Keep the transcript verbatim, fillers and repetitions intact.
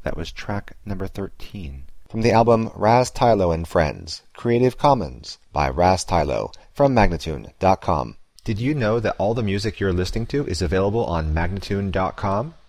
That was track number thirteen. From the album Raz Tylo and Friends, Creative Commons by Raz Tylo from Magnatune dot com. Did you know that all the music you're listening to is available on Magnatune dot com?